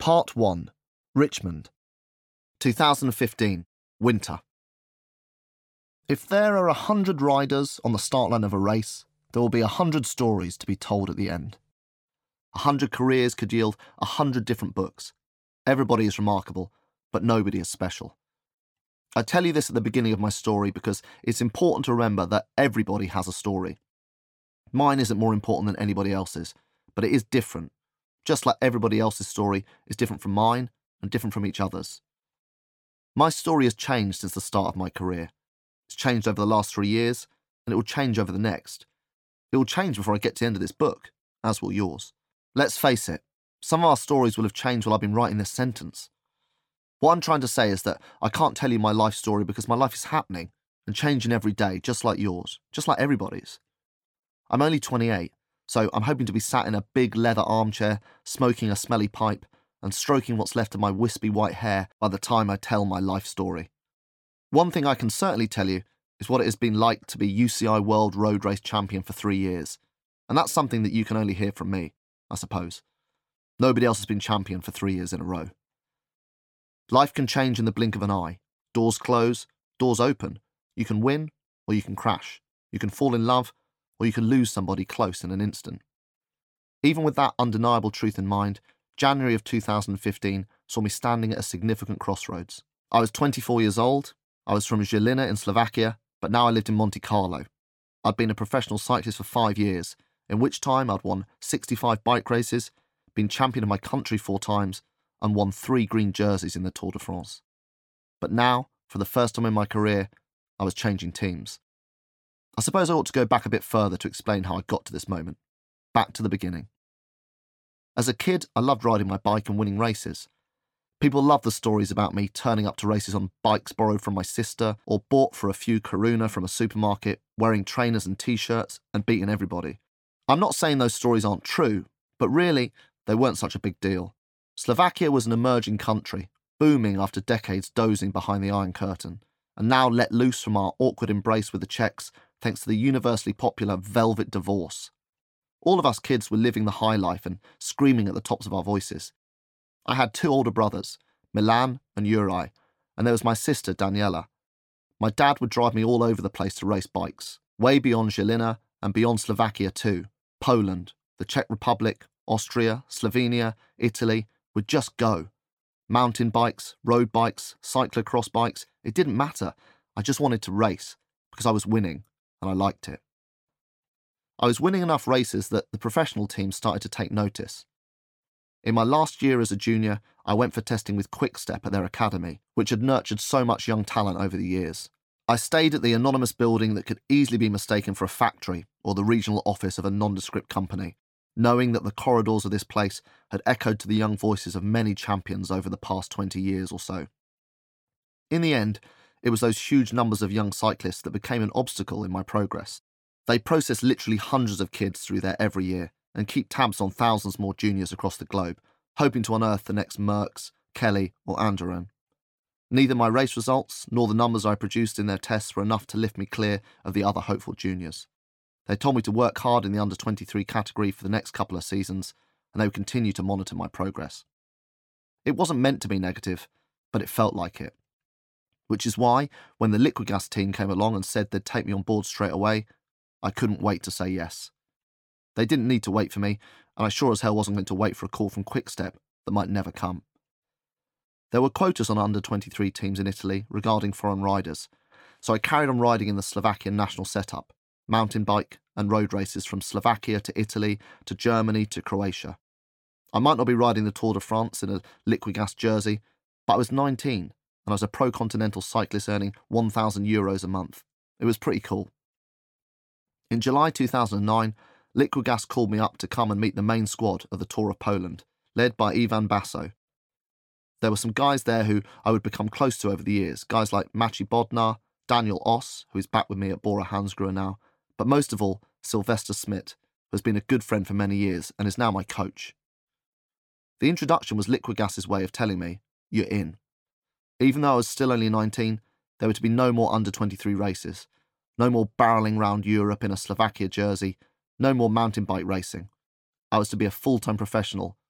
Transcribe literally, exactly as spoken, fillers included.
Part one. Richmond. two thousand fifteen. Winter. If there are a hundred riders on the start line of a race, there will be a hundred stories to be told at the end. A hundred careers could yield a hundred different books. Everybody is remarkable, but nobody is special. I tell you this at the beginning of my story because it's important to remember that everybody has a story. Mine isn't more important than anybody else's, but it is different. Just like everybody else's story is different from mine and different from each other's. My story has changed since the start of my career. It's changed over the last three years, and it will change over the next. It will change before I get to the end of this book, as will yours. Let's face it, some of our stories will have changed while I've been writing this sentence. What I'm trying to say is that I can't tell you my life story because my life is happening and changing every day, just like yours, just like everybody's. I'm only twenty-eight, so I'm hoping to be sat in a big leather armchair, smoking a smelly pipe, and stroking what's left of my wispy white hair by the time I tell my life story. One thing I can certainly tell you is what it has been like to be U C I World Road Race Champion for three years, and that's something that you can only hear from me, I suppose. Nobody else has been champion for three years in a row. Life can change in the blink of an eye. Doors close, doors open. You can win, or you can crash. You can fall in love, or you can lose somebody close in an instant. Even with that undeniable truth in mind, January of two thousand fifteen saw me standing at a significant crossroads. I was twenty-four years old, I was from Žilina in Slovakia, but now I lived in Monte Carlo. I'd been a professional cyclist for five years, in which time I'd won sixty-five bike races, been champion of my country four times, and won three green jerseys in the Tour de France. But now, for the first time in my career, I was changing teams. I suppose I ought to go back a bit further to explain how I got to this moment. Back to the beginning. As a kid, I loved riding my bike and winning races. People loved the stories about me turning up to races on bikes borrowed from my sister or bought for a few koruna from a supermarket, wearing trainers and t-shirts and beating everybody. I'm not saying those stories aren't true, but really, they weren't such a big deal. Slovakia was an emerging country, booming after decades dozing behind the Iron Curtain, and now let loose from our awkward embrace with the Czechs thanks to the universally popular Velvet Divorce. All of us kids were living the high life and screaming at the tops of our voices. I had two older brothers, Milan and Juraj, and there was my sister, Daniela. My dad would drive me all over the place to race bikes, way beyond Žilina and beyond Slovakia too. Poland, the Czech Republic, Austria, Slovenia, Italy, would just go. Mountain bikes, road bikes, cyclocross bikes, it didn't matter. I just wanted to race, because I was winning, and I liked it. I was winning enough races that the professional team started to take notice. In my last year as a junior, I went for testing with Quick-Step at their academy, which had nurtured so much young talent over the years. I stayed at the anonymous building that could easily be mistaken for a factory or the regional office of a nondescript company, knowing that the corridors of this place had echoed to the young voices of many champions over the past twenty years or so. In the end, it was those huge numbers of young cyclists that became an obstacle in my progress. They process literally hundreds of kids through there every year and keep tabs on thousands more juniors across the globe, hoping to unearth the next Merckx, Kelly or Anderon. Neither my race results nor the numbers I produced in their tests were enough to lift me clear of the other hopeful juniors. They told me to work hard in the under twenty-three category for the next couple of seasons, and they would continue to monitor my progress. It wasn't meant to be negative, but it felt like it. Which is why, when the Liquigas team came along and said they'd take me on board straight away, I couldn't wait to say yes. They didn't need to wait for me, and I sure as hell wasn't going to wait for a call from Quick-Step that might never come. There were quotas on under twenty-three teams in Italy regarding foreign riders, so I carried on riding in the Slovakian national setup, mountain bike and road races from Slovakia to Italy to Germany to Croatia. I might not be riding the Tour de France in a Liquigas jersey, but I was nineteen and I was a pro-continental cyclist earning one thousand euros a month. It was pretty cool. In July two thousand nine, Liquigas called me up to come and meet the main squad of the Tour of Poland, led by Ivan Basso. There were some guys there who I would become close to over the years, guys like Maciej Bodnar, Daniel Oss, who is back with me at Bora Hansgrohe now, but most of all, Sylvester Smith, who has been a good friend for many years and is now my coach. The introduction was Liquigas' way of telling me, you're in. Even though I was still only nineteen, there were to be no more under twenty-three races, no more barrelling round Europe in a Slovakia jersey, no more mountain bike racing. I was to be a full-time professional